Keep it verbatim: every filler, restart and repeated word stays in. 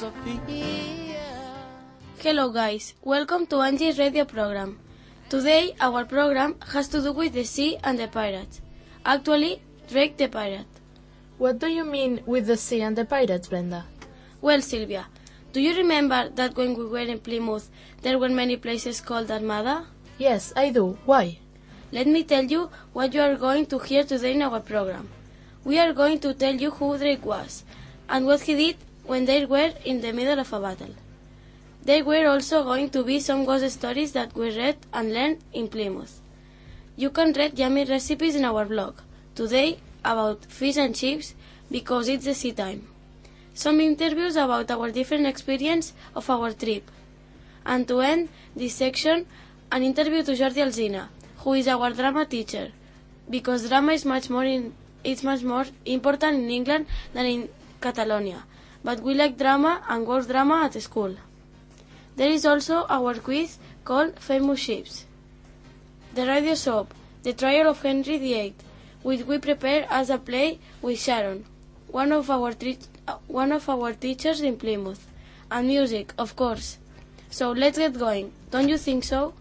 Sophia. Hello guys, welcome to Angie's radio program. Today our program has to do with the sea and the pirates. Actually, Drake the pirate. What do you mean with the sea and the pirates, Brenda? Well, Sylvia, do you remember that when we were in Plymouth there were many places called Armada? Yes, I do. Why? Let me tell you what you are going to hear today in our program. We are going to tell you who Drake was and what he did when they were in the middle of a battle. There were also going to be some ghost stories that we read and learned in Plymouth. You can read yummy recipes in our blog today about fish and chips because it's the sea time. Some interviews about our different experience of our trip. And to end this section, an interview to Jordi Alsina, who is our drama teacher, because drama is much more in, it's much more important in England than in Catalonia, but we like drama and ghost drama at school. There is also our quiz called Famous Ships. The radio soap, The Trial of Henry the Eighth, which we prepare as a play with Sharon, one of our tri- one of our teachers in Plymouth, and music, of course. So let's get going, don't you think so?